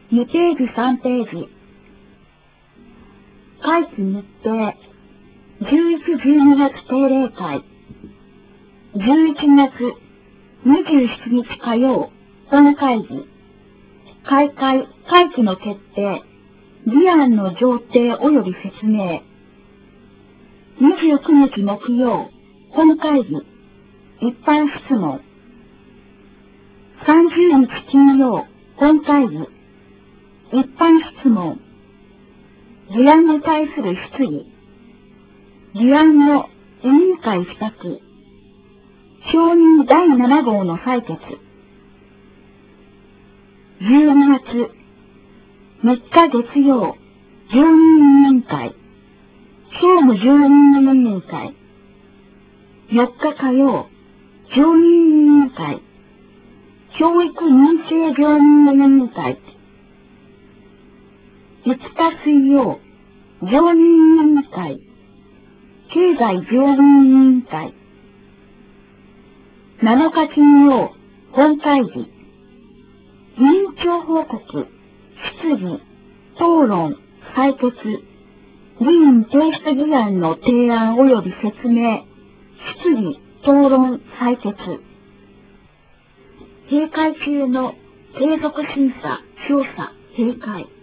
2ページ3ページ。会期日程。11、12月定例会。11月27日火曜、本会議。会期の決定。議案の上程及び説明。29日木曜、本会議。一般質問。30日金曜、本会議。一般質問。議案に対する質疑。議案の委員会付託。承認第7号の採決。12月3日月曜、常任委員会。総務常任委員会。4日火曜、常任委員会。教育認定常任委員会。5日水曜、常任委員会。経済常任委員会。7日金曜、本会議。委員長報告、質疑、討論、採決。議員提出議案の提案及び説明。質疑、討論、採決。閉会中の継続審査、調査、閉会。